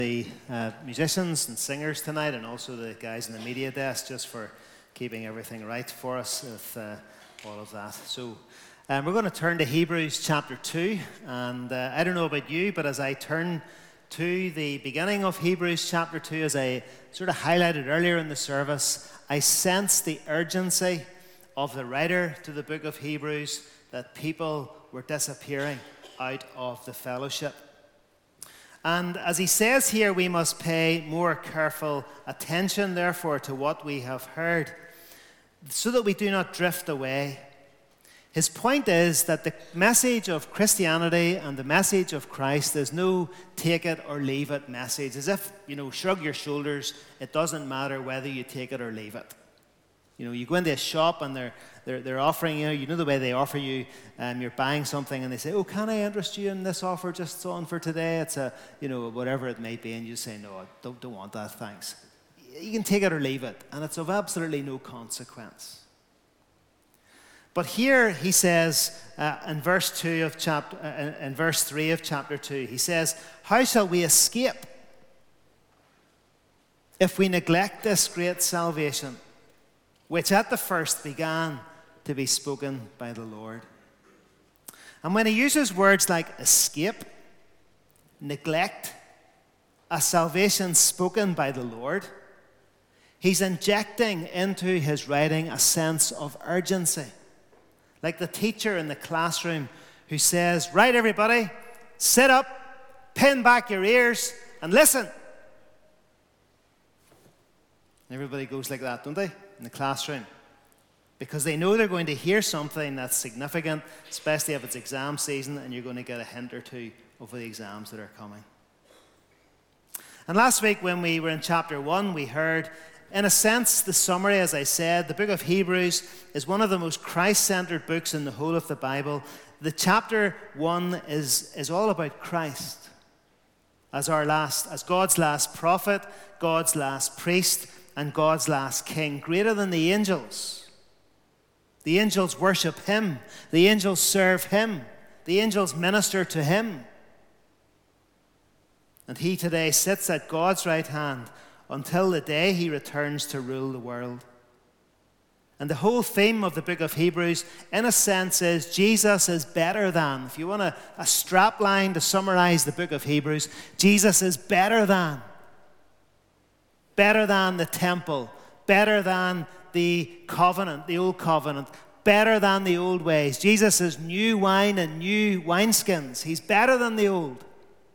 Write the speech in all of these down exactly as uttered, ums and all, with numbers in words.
the uh, musicians and singers tonight, and also the guys in the media desk, just for keeping everything right for us with uh, all of that. So um, we're going to turn to Hebrews chapter two, and uh, I don't know about you, but as I turn to the beginning of Hebrews chapter two, as I sort of highlighted earlier in the service, I sense the urgency of the writer to the book of Hebrews that people were disappearing out of the fellowship. And as he says here, we must pay more careful attention, therefore, to what we have heard, so that we do not drift away. His point is that the message of Christianity and the message of Christ is no take it or leave it message. As if, you know, shrug your shoulders, it doesn't matter whether you take it or leave it. You know, you go into a shop and they're they're, they're offering you, you know the way they offer you, um, you're buying something and they say, oh, can I interest you in this offer just on for today? It's a, you know, whatever it may be, and you say, no, I don't, don't want that, thanks. You can take it or leave it, and it's of absolutely no consequence. But here he says uh, in verse two of chapter, uh, in verse three of chapter two, he says, how shall we escape if we neglect this great salvation, which at the first began to be spoken by the Lord? And when he uses words like escape, neglect, a salvation spoken by the Lord, he's injecting into his writing a sense of urgency. Like the teacher in the classroom who says, right, everybody, sit up, pin back your ears, and listen. Everybody goes like that, don't they, in the classroom? Because they know they're going to hear something that's significant, especially if it's exam season and you're going to get a hint or two over the exams that are coming. And last week when we were in chapter one, we heard, in a sense, the summary, as I said. The book of Hebrews is one of the most Christ-centered books in the whole of the Bible. The chapter one is, is all about Christ as our last, as God's last prophet, God's last priest, and God's last king, greater than the angels. The angels worship him. The angels serve him. The angels minister to him. And he today sits at God's right hand until the day he returns to rule the world. And the whole theme of the book of Hebrews, in a sense, is Jesus is better than. If you want a, a strap line to summarize the book of Hebrews, Jesus is better than. Better than the temple. Better than the covenant, the old covenant. Better than the old ways. Jesus is new wine and new wineskins. He's better than the old.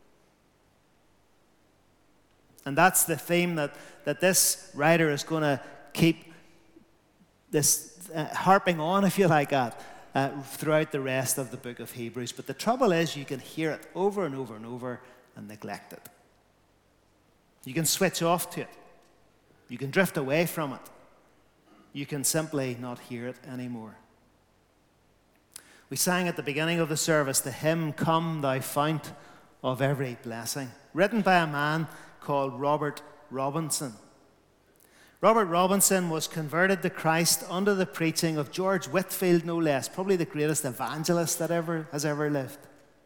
And that's the theme that, that this writer is going to keep this uh, harping on, if you like that, uh, throughout the rest of the book of Hebrews. But the trouble is you can hear it over and over and over and neglect it. You can switch off to it. You can drift away from it. You can simply not hear it anymore. We sang at the beginning of the service the hymn, Come Thou Fount of Every Blessing, written by a man called Robert Robinson. Robert Robinson was converted to Christ under the preaching of George Whitefield, no less, probably the greatest evangelist that ever has ever lived.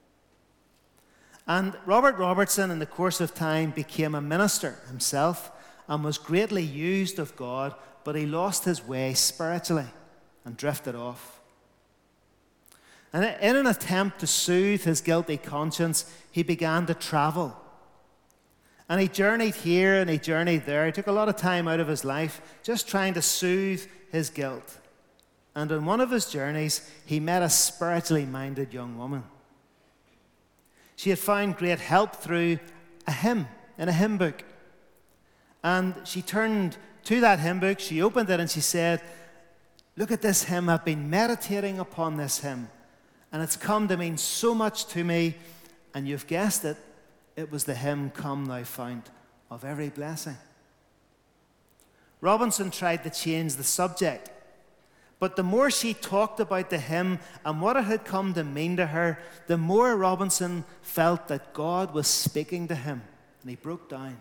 And Robert Robertson, in the course of time, became a minister himself and was greatly used of God, but he lost his way spiritually and drifted off. And in an attempt to soothe his guilty conscience, he began to travel. And he journeyed here and he journeyed there. He took a lot of time out of his life just trying to soothe his guilt. And on one of his journeys, he met a spiritually minded young woman. She had found great help through a hymn in a hymn book. And she turned to that hymn book, she opened it and she said, look at this hymn, I've been meditating upon this hymn, and it's come to mean so much to me. And you've guessed it, it was the hymn, Come Thou Fount of Every Blessing. Robinson tried to change the subject, but the more she talked about the hymn and what it had come to mean to her, the more Robinson felt that God was speaking to him, and he broke down.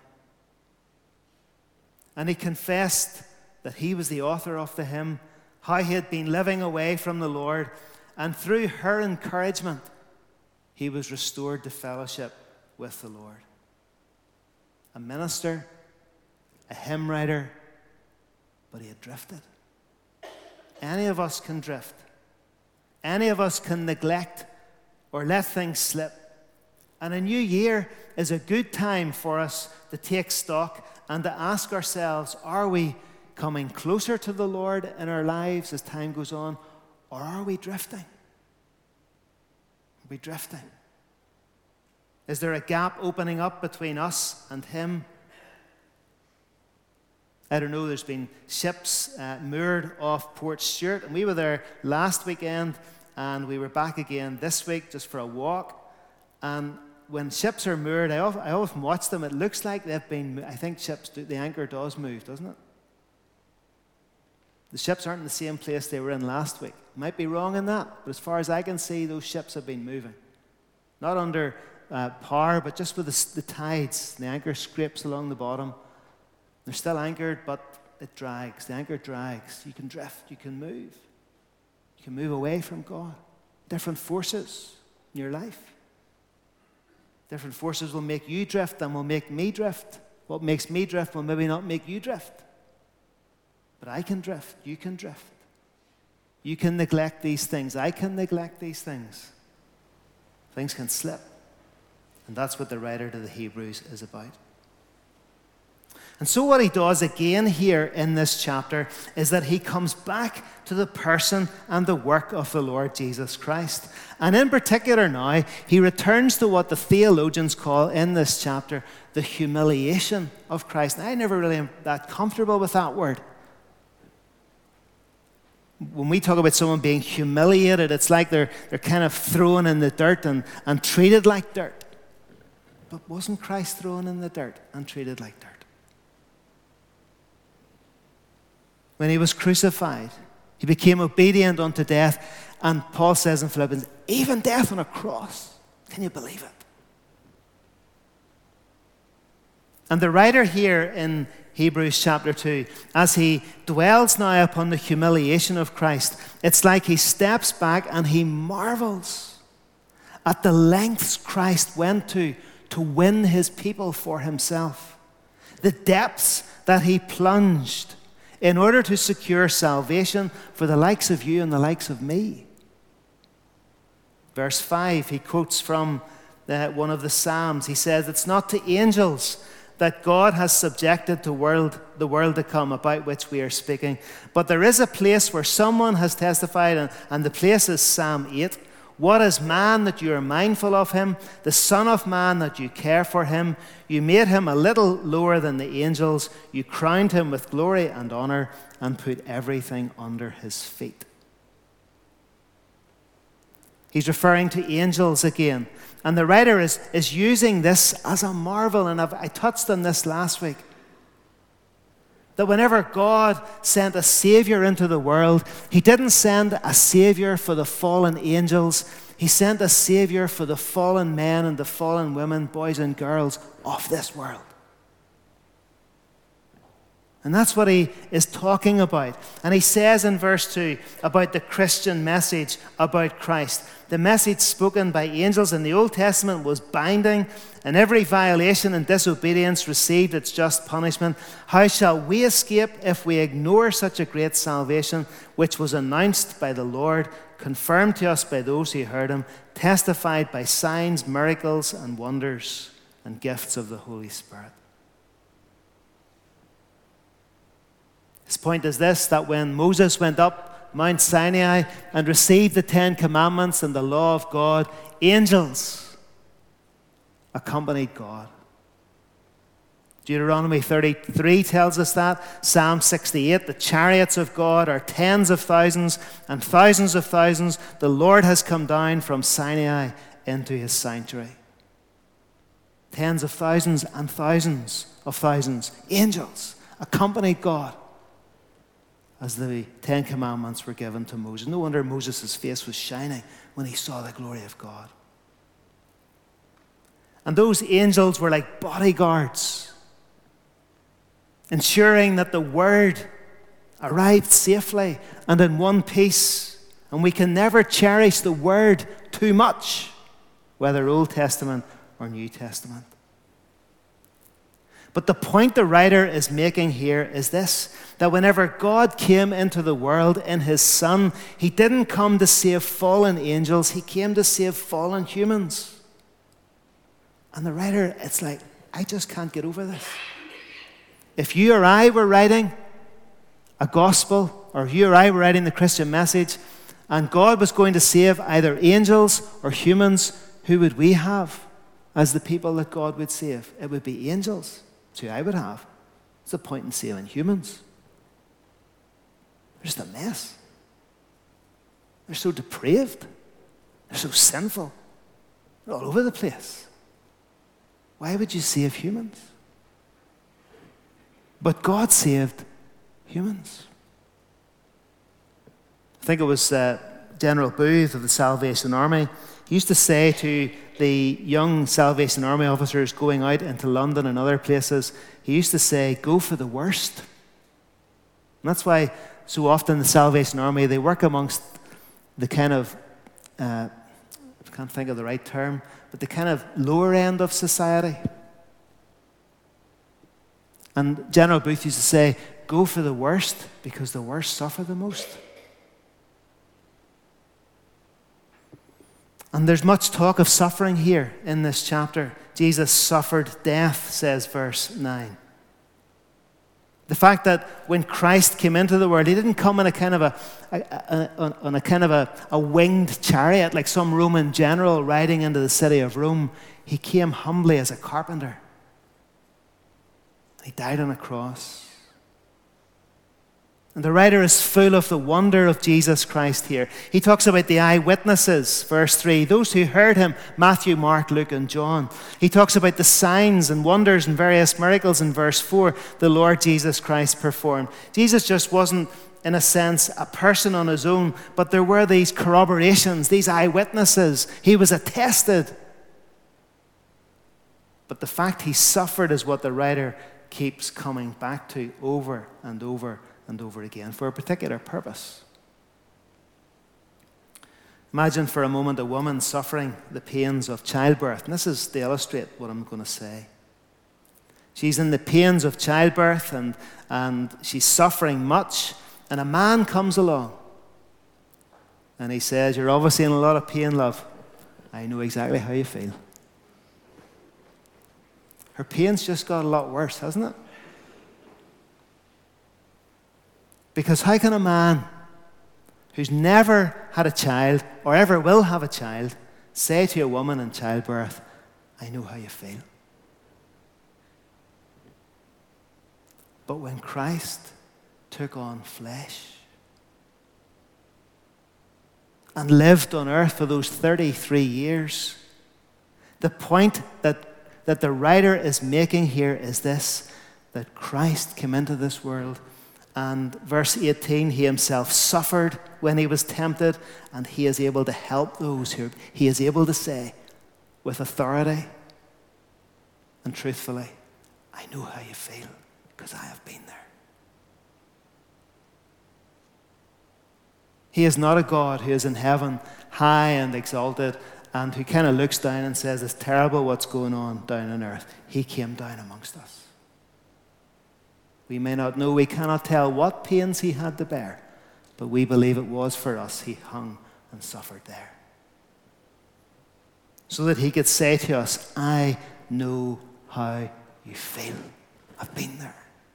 And he confessed that he was the author of the hymn, how he had been living away from the Lord, and through her encouragement, he was restored to fellowship with the Lord. a minister, a hymn writer, but he had drifted. Any of us can drift. Any of us can neglect or let things slip. And a new year is a good time for us to take stock and to ask ourselves, are we coming closer to the Lord in our lives as time goes on, or are we drifting? Are we drifting? Is there a gap opening up between us and Him? I don't know, there's been ships uh, moored off Port Stewart, and we were there last weekend, and we were back again this week just for a walk. And when ships are moored, I often, I often watch them, it looks like they've been, I think ships, do, the anchor does move, doesn't it? The ships aren't in the same place they were in last week. Might be wrong in that, but as far as I can see, those ships have been moving. Not under uh, power, but just with the, the tides. The anchor scrapes along the bottom. They're still anchored, but it drags. The anchor drags. You can drift. You can move. You can move away from God. Different forces in your life. Different forces will make you drift and will make me drift. What makes me drift will maybe not make you drift. But I can drift. You can drift. You can neglect these things. I can neglect these things. Things can slip. And that's what the writer to the Hebrews is about. And so what he does again here in this chapter is that he comes back to the person and the work of the Lord Jesus Christ. And in particular now, he returns to what the theologians call in this chapter the humiliation of Christ. And I never really am that comfortable with that word. When we talk about someone being humiliated, it's like they're, they're kind of thrown in the dirt and, and treated like dirt. But wasn't Christ thrown in the dirt and treated like dirt? When he was crucified, he became obedient unto death. And Paul says in Philippians, even death on a cross. Can you believe it? And the writer here in Hebrews chapter two, as he dwells now upon the humiliation of Christ, it's like he steps back and he marvels at the lengths Christ went to to win his people for himself. The depths that he plunged in order to secure salvation for the likes of you and the likes of me. Verse five, he quotes from the, one of the Psalms. He says, it's not to angels that God has subjected to world, the world to come, about which we are speaking. But there is a place where someone has testified, and, and the place is Psalm eight. What is man that you are mindful of him? The Son of Man that you care for him? You made him a little lower than the angels. You crowned him with glory and honor and put everything under his feet. He's referring to angels again. And the writer is, is using this as a marvel. And I've, I touched on this last week. That whenever God sent a Savior into the world, He didn't send a Savior for the fallen angels. He sent a Savior for the fallen men and the fallen women, boys and girls of this world. And that's what he is talking about. And he says in verse two about the Christian message about Christ. The message spoken by angels in the Old Testament was binding, and every violation and disobedience received its just punishment. How shall we escape if we ignore such a great salvation, which was announced by the Lord, confirmed to us by those who heard him, testified by signs, miracles, and wonders, and gifts of the Holy Spirit? His point is this, that when Moses went up Mount Sinai and received the Ten Commandments and the law of God, angels accompanied God. Deuteronomy thirty-three tells us that. Psalm sixty-eight, the chariots of God are tens of thousands and thousands of thousands. The Lord has come down from Sinai into his sanctuary. Tens of thousands and thousands of thousands, angels accompanied God as the Ten Commandments were given to Moses. No wonder Moses' face was shining when he saw the glory of God. And those angels were like bodyguards, ensuring that the word arrived safely and in one piece. And we can never cherish the word too much, whether Old Testament or New Testament. But the point the writer is making here is this, that whenever God came into the world in his Son, he didn't come to save fallen angels, he came to save fallen humans. And the writer, it's like, I just can't get over this. If you or I were writing a gospel, or you or I were writing the Christian message, and God was going to save either angels or humans, who would we have as the people that God would save? It would be angels. That's who I would have. What's the point in saving humans? They're just a mess. They're so depraved. They're so sinful. They're all over the place. Why would you save humans? But God saved humans. I think it was uh, General Booth of the Salvation Army. He used to say to the young Salvation Army officers going out into London and other places, he used to say, go for the worst. And that's why so often the Salvation Army, they work amongst the kind of, uh, I can't think of the right term, but the kind of lower end of society. And General Booth used to say, go for the worst because the worst suffer the most. And there's much talk of suffering here in this chapter. Jesus suffered death, says verse nine. The fact that when Christ came into the world, he didn't come in a kind of a, a, a on a kind of a, a winged chariot like some Roman general riding into the city of Rome. He came humbly as a carpenter. He died on a cross. And the writer is full of the wonder of Jesus Christ here. He talks about the eyewitnesses, verse three, those who heard him, Matthew, Mark, Luke, and John. He talks about the signs and wonders and various miracles in verse four the Lord Jesus Christ performed. Jesus just wasn't, in a sense, a person on his own, but there were these corroborations, these eyewitnesses. He was attested. But the fact he suffered is what the writer keeps coming back to over and over and over again for a particular purpose. Imagine for a moment a woman suffering the pains of childbirth. And this is to illustrate what I'm going to say. She's in the pains of childbirth and, and she's suffering much. And a man comes along and he says, you're obviously in a lot of pain, love. I know exactly how you feel. Her pain's just got a lot worse, hasn't it? Because how can a man who's never had a child or ever will have a child say to a woman in childbirth, I know how you feel? But when Christ took on flesh and lived on earth for those thirty-three years, the point that, that the writer is making here is this, that Christ came into this world. And verse eighteen, he himself suffered when he was tempted, and he is able to help those who he is able to say with authority and truthfully, I know how you feel because I have been there. He is not a God who is in heaven, high and exalted, and who kind of looks down and says, it's terrible what's going on down on earth. He came down amongst us. We may not know, we cannot tell what pains he had to bear, but we believe it was for us. He hung and suffered there. So that he could say to us, I know how you feel. I've been there.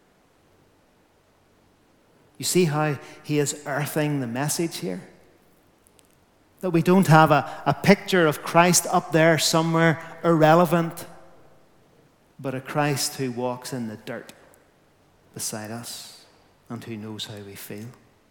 You see how he is earthing the message here? That we don't have a, a picture of Christ up there somewhere irrelevant, but a Christ who walks in the dirt beside us and who knows how we feel.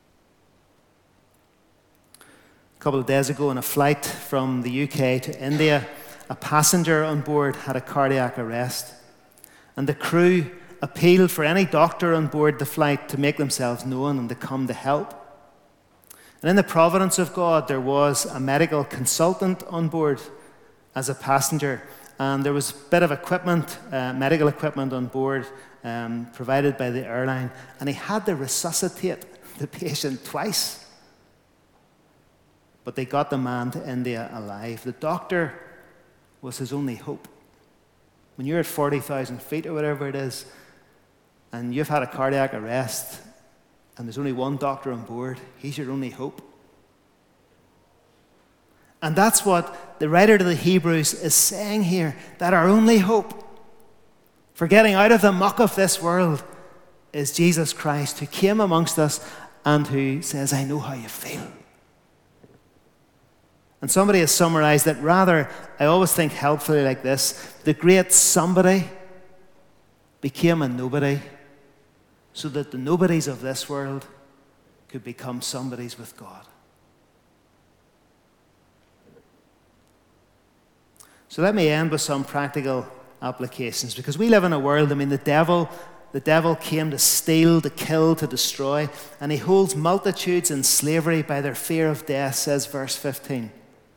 A couple of days ago on a flight from the U K to India, a passenger on board had a cardiac arrest, and the crew appealed for any doctor on board the flight to make themselves known and to come to help. And in the providence of God, there was a medical consultant on board as a passenger, and there was a bit of equipment, uh, medical equipment on board, Um, provided by the airline, and he had to resuscitate the patient twice. But they got the man to India alive. The doctor was his only hope. When you're at forty thousand feet or whatever it is, and you've had a cardiac arrest, and there's only one doctor on board, he's your only hope. And that's what the writer to the Hebrews is saying here, that our only hope for getting out of the muck of this world is Jesus Christ, who came amongst us and who says, I know how you feel. And somebody has summarized it rather, I always think helpfully like this: the great somebody became a nobody so that the nobodies of this world could become somebodies with God. So let me end with some practical applications, because we live in a world, I mean, the devil, the devil came to steal, to kill, to destroy, and he holds multitudes in slavery by their fear of death, says verse fifteen.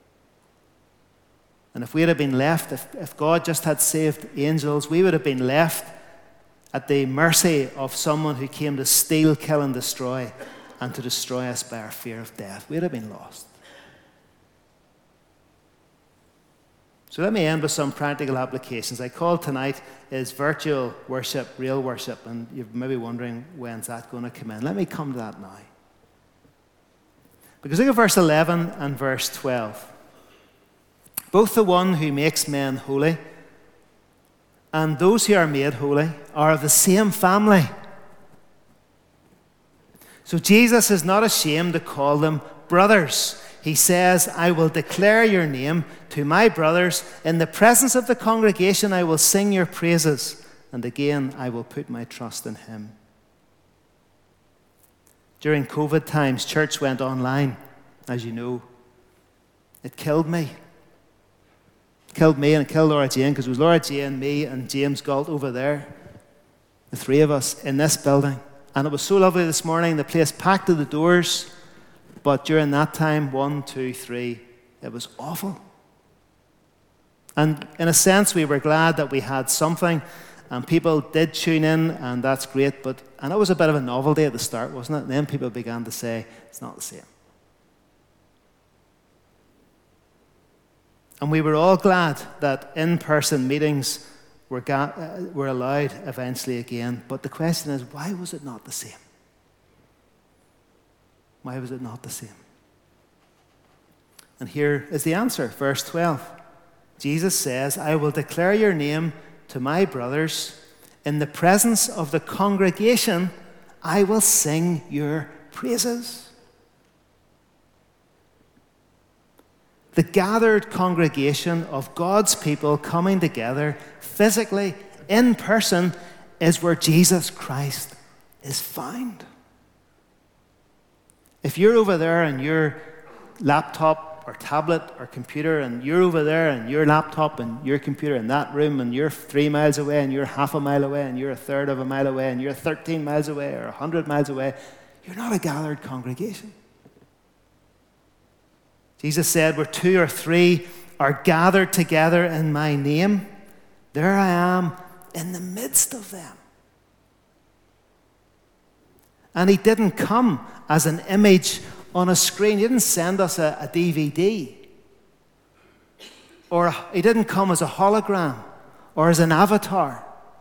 And if we had been left, if, if God just had saved angels, we would have been left at the mercy of someone who came to steal, kill, and destroy, and to destroy us by our fear of death. We'd have been lost. So let me end with some practical applications. I called tonight is virtual worship, real worship, and you're maybe wondering, when's that going to come in? Let me come to that now. Because look at verse eleven and verse twelve. Both the one who makes men holy and those who are made holy are of the same family. So Jesus is not ashamed to call them brothers. He says, I will declare your name to my brothers. In the presence of the congregation, I will sing your praises. And again, I will put my trust in him. During COVID times, church went online, as you know. It killed me. It killed me and it killed Laura Jane, because it was Laura Jane, me, and James Galt over there. The three of us in this building. And it was so lovely this morning, the place packed to the doors. But during that time, one, two, three, it was awful. And in a sense, we were glad that we had something, and people did tune in, and that's great. But and it was a bit of a novelty at the start, wasn't it? And then people began to say, it's not the same. And we were all glad that in-person meetings were, ga- uh, were allowed eventually again. But the question is, why was it not the same? Why was it not the same? And here is the answer, verse twelve. Jesus says, I will declare your name to my brothers. In the presence of the congregation, I will sing your praises. The gathered congregation of God's people coming together physically, in person, is where Jesus Christ is found. If you're over there on your laptop or tablet or computer, and you're over there and your laptop and your computer in that room, and you're three miles away, and you're half a mile away, and you're a third of a mile away, and you're thirteen miles away or one hundred miles away, you're not a gathered congregation. Jesus said, where two or three are gathered together in my name, there I am in the midst of them. And he didn't come as an image on a screen. He didn't send us a, a D V D. Or he didn't come as a hologram or as an avatar.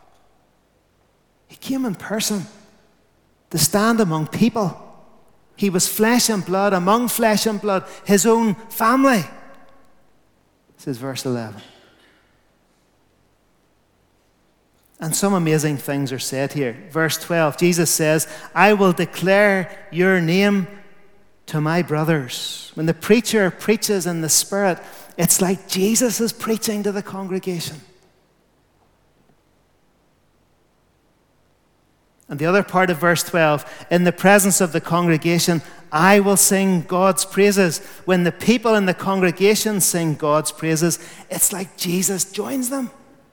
He came in person to stand among people. He was flesh and blood, among flesh and blood, his own family. This is verse eleven. And some amazing things are said here. Verse twelve, Jesus says, I will declare your name to my brothers. When the preacher preaches in the Spirit, it's like Jesus is preaching to the congregation. And the other part of verse twelve, in the presence of the congregation, I will sing God's praises. When the people in the congregation sing God's praises, it's like Jesus joins them.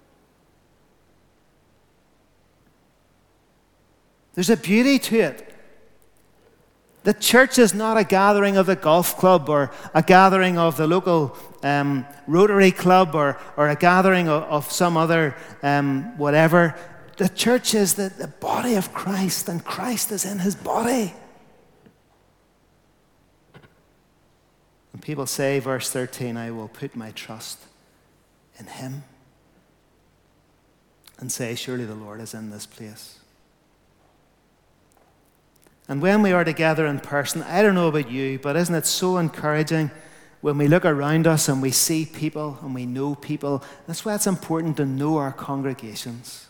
There's a beauty to it. The church is not a gathering of the golf club or a gathering of the local um, Rotary Club or, or a gathering of, of some other um, whatever. The church is the, the body of Christ, and Christ is in his body. And people say, verse thirteen, I will put my trust in him. and say, surely the Lord is in this place. And when we are together in person, I don't know about you, but isn't it so encouraging when we look around us and we see people and we know people? That's why it's important to know our congregations.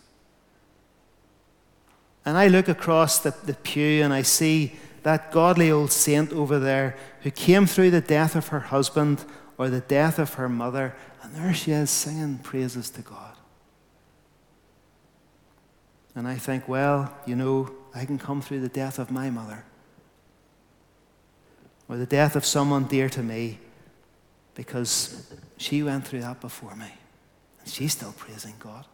And I look across the, the pew and I see that godly old saint over there who came through the death of her husband or the death of her mother, and there she is singing praises to God. And I think, well, you know, I can come through the death of my mother or the death of someone dear to me because she went through that before me and she's still praising God.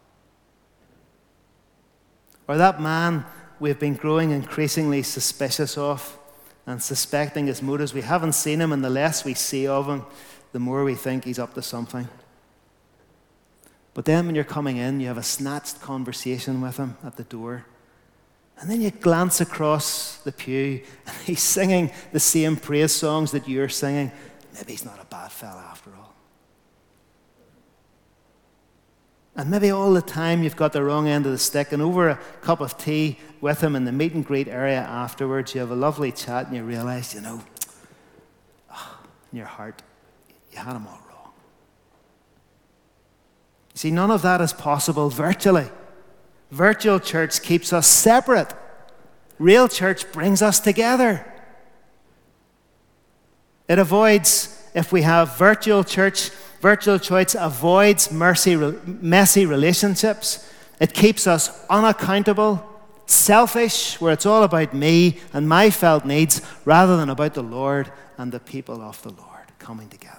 Or that man we've been growing increasingly suspicious of and suspecting his motives. We haven't seen him, and the less we see of him, the more we think he's up to something. But then when you're coming in, you have a snatched conversation with him at the door. And then you glance across the pew, and he's singing the same praise songs that you're singing. Maybe he's not a bad fella after all. And maybe all the time you've got the wrong end of the stick, and over a cup of tea with him in the meet and greet area afterwards, you have a lovely chat and you realize, you know, oh, in your heart, you had him all wrong. You see, none of that is possible virtually. Virtual church keeps us separate. Real church brings us together. It avoids, if we have virtual church, virtual church avoids mercy, messy relationships. It keeps us unaccountable, selfish, where it's all about me and my felt needs rather than about the Lord and the people of the Lord coming together.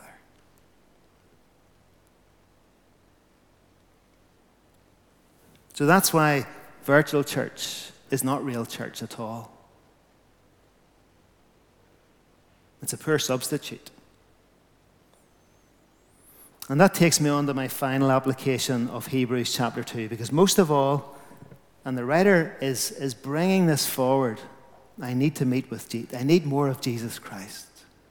So that's why virtual church is not real church at all. It's a poor substitute. And that takes me on to my final application of Hebrews chapter two, because most of all, and the writer is, is bringing this forward, I need to meet with Jesus. I need more of Jesus Christ.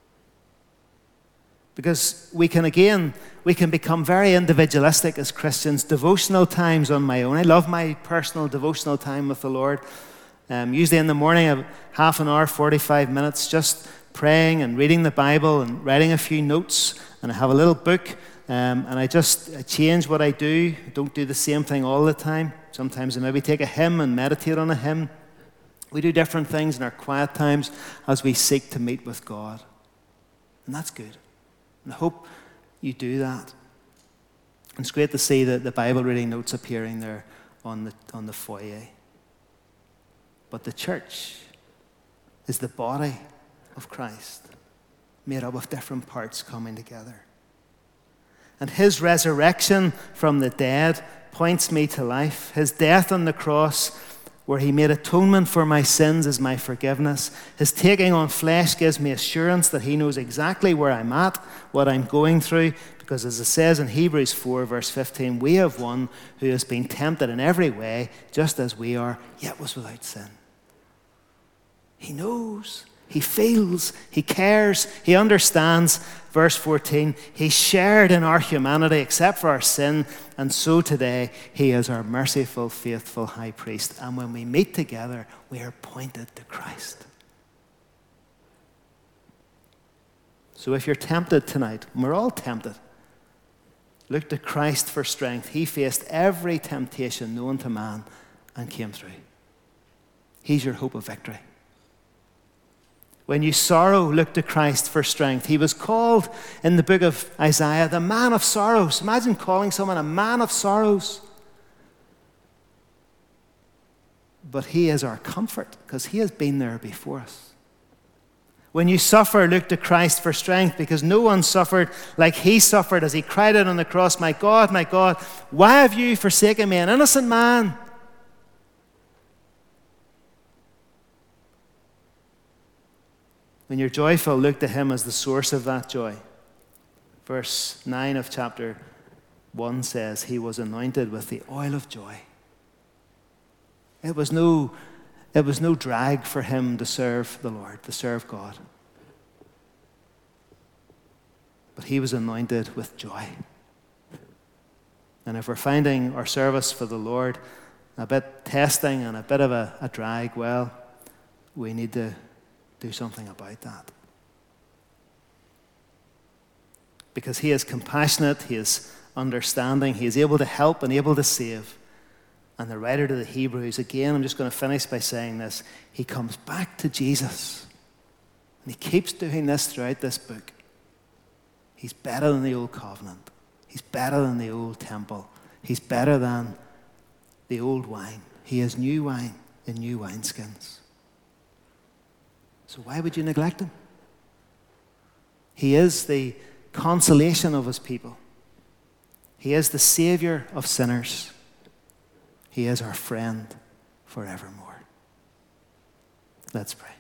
Because we can, again, we can become very individualistic as Christians. Devotional times on my own. I love my personal devotional time with the Lord. Um, usually in the morning, I have half an hour, forty-five minutes, just praying and reading the Bible and writing a few notes. And I have a little book. Um, and I just I change what I do. I don't do the same thing all the time. Sometimes I maybe take a hymn and meditate on a hymn. We do different things in our quiet times as we seek to meet with God. And that's good. And I hope you do that. And it's great to see the, the Bible reading notes appearing there on the, on the foyer. But the church is the body of Christ, made up of different parts coming together. And his resurrection from the dead points me to life. His death on the cross, where he made atonement for my sins, is my forgiveness. His taking on flesh gives me assurance that he knows exactly where I'm at, what I'm going through, because as it says in Hebrews four, verse fifteen, we have one who has been tempted in every way, just as we are, yet was without sin. He knows. He feels, he cares, he understands. Verse fourteen, he shared in our humanity except for our sin, and so today he is our merciful, faithful high priest. And when we meet together, we are pointed to Christ. So if you're tempted tonight, and we're all tempted, look to Christ for strength. He faced every temptation known to man and came through. He's your hope of victory. When you sorrow, look to Christ for strength. He was called in the book of Isaiah the man of sorrows. Imagine calling someone a man of sorrows. But he is our comfort because he has been there before us. When you suffer, look to Christ for strength, because no one suffered like he suffered as he cried out on the cross, my God, my God, why have you forsaken me, an innocent man? When you're joyful, look to him as the source of that joy. Verse nine of chapter one says, he was anointed with the oil of joy. It was no, it was no drag for him to serve the Lord, to serve God. But he was anointed with joy. And if we're finding our service for the Lord a bit testing and a bit of a, a drag, well, we need to do something about that. Because he is compassionate, he is understanding, he is able to help and able to save. And the writer to the Hebrews, again, I'm just going to finish by saying this, he comes back to Jesus. And he keeps doing this throughout this book. He's better than the old covenant. He's better than the old temple. He's better than the old wine. He is new wine in new wineskins. So why would you neglect him? He is the consolation of his people. He is the Savior of sinners. He is our friend forevermore. Let's pray.